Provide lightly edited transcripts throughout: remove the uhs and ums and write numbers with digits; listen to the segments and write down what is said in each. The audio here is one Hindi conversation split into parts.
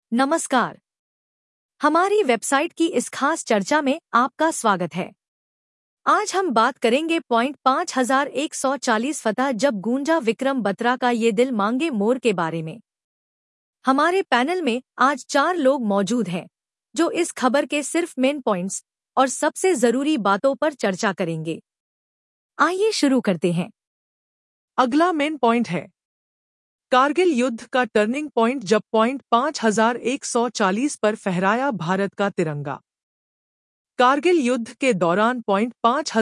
नमस्कार। हमारी वेबसाइट की इस खास चर्चा में आपका स्वागत है। आज हम बात करेंगे पॉइंट 5140 फतह जब गूंजा विक्रम बत्रा का ये दिल मांगे मोर के बारे में। हमारे पैनल में आज 4 लोग मौजूद हैं जो इस खबर के सिर्फ मेन पॉइंट्स और सबसे जरूरी बातों पर चर्चा करेंगे। आइए शुरू करते हैं। अगला मेन पॉइंट है कारगिल युद्ध का टर्निंग पॉइंट जब पॉइंट 5140 पर फहराया भारत का तिरंगा। कारगिल युद्ध के दौरान पॉइंट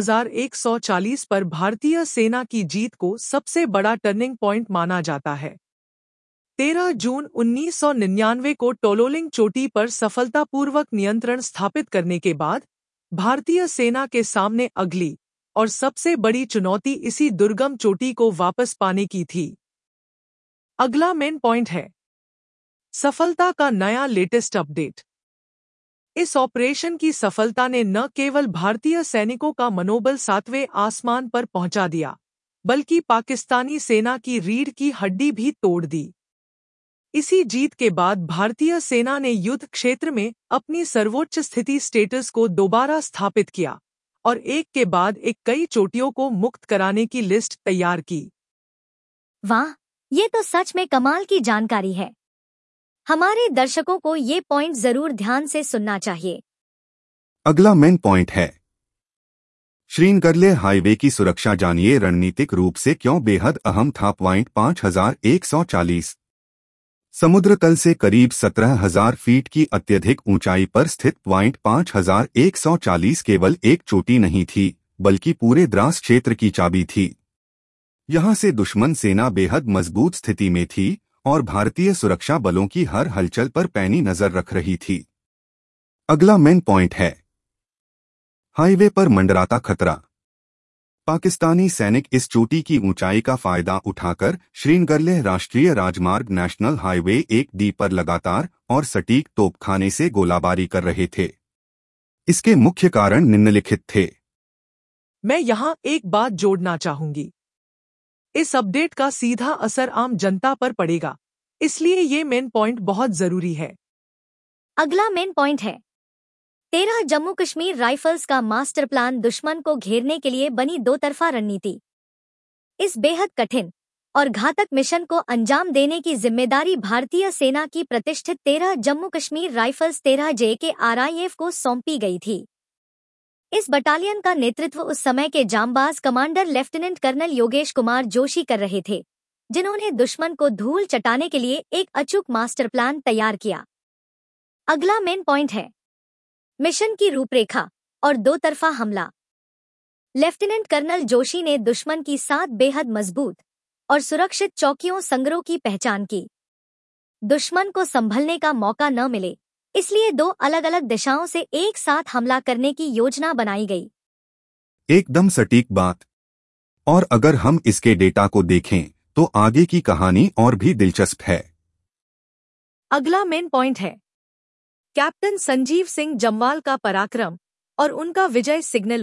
5140 पर भारतीय सेना की जीत को सबसे बड़ा टर्निंग पॉइंट माना जाता है। 13 जून 1999 को टोलोलिंग चोटी पर सफलतापूर्वक नियंत्रण स्थापित करने के बाद भारतीय सेना के सामने अगली और सबसे बड़ी चुनौती इसी दुर्गम चोटी को वापस पाने की थी। अगला मेन पॉइंट है सफलता का नया लेटेस्ट अपडेट। इस ऑपरेशन की सफलता ने न केवल भारतीय सैनिकों का मनोबल 7वें आसमान पर पहुंचा दिया, बल्कि पाकिस्तानी सेना की रीढ़ की हड्डी भी तोड़ दी। इसी जीत के बाद भारतीय सेना ने युद्ध क्षेत्र में अपनी सर्वोच्च स्थिति स्टेटस को दोबारा स्थापित किया और एक के बाद एक कई चोटियों को मुक्त कराने की लिस्ट तैयार की। वाह, ये तो सच में कमाल की जानकारी है। हमारे दर्शकों को ये पॉइंट जरूर ध्यान से सुनना चाहिए। अगला मेन पॉइंट है श्रीनगर हाईवे की सुरक्षा जानिए रणनीतिक रूप से क्यों बेहद अहम था। पॉइंट 5140 समुद्र तल से करीब 17,000 फीट की अत्यधिक ऊंचाई पर स्थित पॉइंट 5140 केवल एक चोटी नहीं थी, बल्कि पूरे द्रास क्षेत्र की चाबी थी। यहां से दुश्मन सेना बेहद मजबूत स्थिति में थी और भारतीय सुरक्षा बलों की हर हलचल पर पैनी नजर रख रही थी। अगला मेन पॉइंट है हाईवे पर मंडराता खतरा। पाकिस्तानी सैनिक इस चोटी की ऊंचाई का फायदा उठाकर श्रीनगर राष्ट्रीय राजमार्ग नेशनल हाईवे 1D पर लगातार और सटीक तोपखाने से गोलाबारी कर रहे थे। इसके मुख्य कारण निम्नलिखित थे। मैं यहां एक बात जोड़ना चाहूंगी। इस अपडेट का सीधा असर आम जनता पर पड़ेगा, इसलिए ये मेन पॉइंट बहुत जरूरी है। अगला मेन पॉइंट है 13 जम्मू कश्मीर राइफल्स का मास्टर प्लान दुश्मन को घेरने के लिए बनी दो तरफा रणनीति। इस बेहद कठिन और घातक मिशन को अंजाम देने की जिम्मेदारी भारतीय सेना की प्रतिष्ठित 13 जम्मू कश्मीर राइफल्स 13J के RIF को सौंपी गई थी। इस बटालियन का नेतृत्व उस समय के जांबाज commander lieutenant colonel Yogesh Kumar Joshi कर रहे थे, जिन्होंने दुश्मन को धूल चटाने के लिए एक अचूक मास्टर प्लान तैयार किया। अगला मेन पॉइंट है मिशन की रूपरेखा और दो तरफा हमला। लेफ्टिनेंट कर्नल जोशी ने दुश्मन की 7 बेहद मजबूत और सुरक्षित चौकियों संग्रह की पहचान की। दुश्मन को संभलने का मौका न मिले, इसलिए 2 अलग-अलग दिशाओं से एक साथ हमला करने की योजना बनाई गई। एकदम सटीक बात। और अगर हम इसके डेटा को देखें तो आगे की कहानी और भी दिलचस्प है। अगला मेन पॉइंट है कैप्टन संजीव सिंह जम्वाल का पराक्रम और उनका विजय सिग्नल।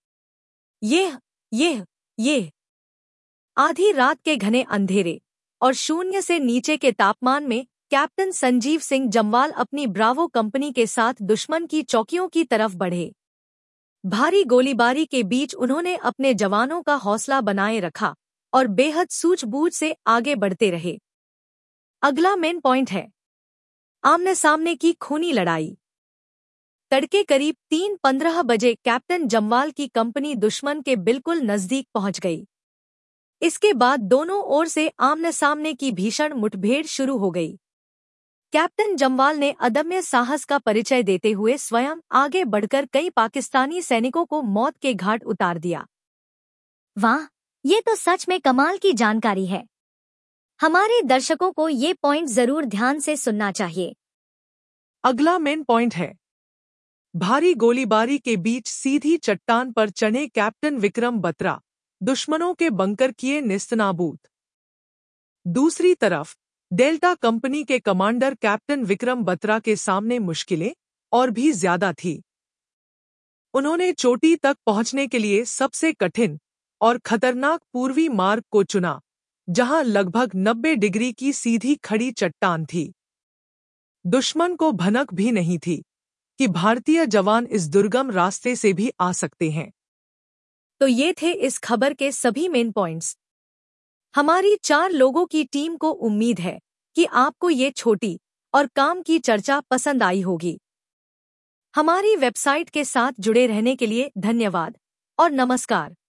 ये आधी रात के घने अंधेरे और शून्य से नीचे के तापमान में कैप्टन संजीव सिंह जम्वाल अपनी ब्रावो कंपनी के साथ दुश्मन की चौकियों की तरफ बढ़े। भारी गोलीबारी के बीच उन्होंने अपने जवानों का हौसला बनाए रखा और बेहद सूझबूझ से आगे बढ़ते रहे। अगला मेन पॉइंट है आमने सामने की खूनी लड़ाई। तड़के करीब 3:15 बजे कैप्टन जम्वाल की कंपनी दुश्मन के बिल्कुल नजदीक पहुंच गई। इसके बाद दोनों ओर से आमने सामने की भीषण मुठभेड़ शुरू हो गई। कैप्टन जम्वाल ने अदम्य साहस का परिचय देते हुए स्वयं आगे बढ़कर कई पाकिस्तानी सैनिकों को मौत के घाट उतार दिया। वाह, ये तो सच में कमाल की जानकारी है। हमारे दर्शकों को ये पॉइंट जरूर ध्यान से सुनना चाहिए। अगला मेन पॉइंट है भारी गोलीबारी के बीच सीधी चट्टान पर चढ़े कैप्टन विक्रम बत्रा, दुश्मनों के बंकर किए नेस्तनाबूद। दूसरी तरफ डेल्टा कंपनी के कमांडर कैप्टन विक्रम बत्रा के सामने मुश्किलें और भी ज्यादा थी। उन्होंने चोटी तक पहुंचने के लिए सबसे कठिन और खतरनाक पूर्वी मार्ग को चुना, जहां लगभग 90 डिग्री की सीधी खड़ी चट्टान थी। दुश्मन को भनक भी नहीं थी कि भारतीय जवान इस दुर्गम रास्ते से भी आ सकते हैं। तो ये थे इस खबर के सभी मेन पॉइंट्स। हमारी 4 लोगों की टीम को उम्मीद है कि आपको ये छोटी और काम की चर्चा पसंद आई होगी। हमारी वेबसाइट के साथ जुड़े रहने के लिए धन्यवाद और नमस्कार।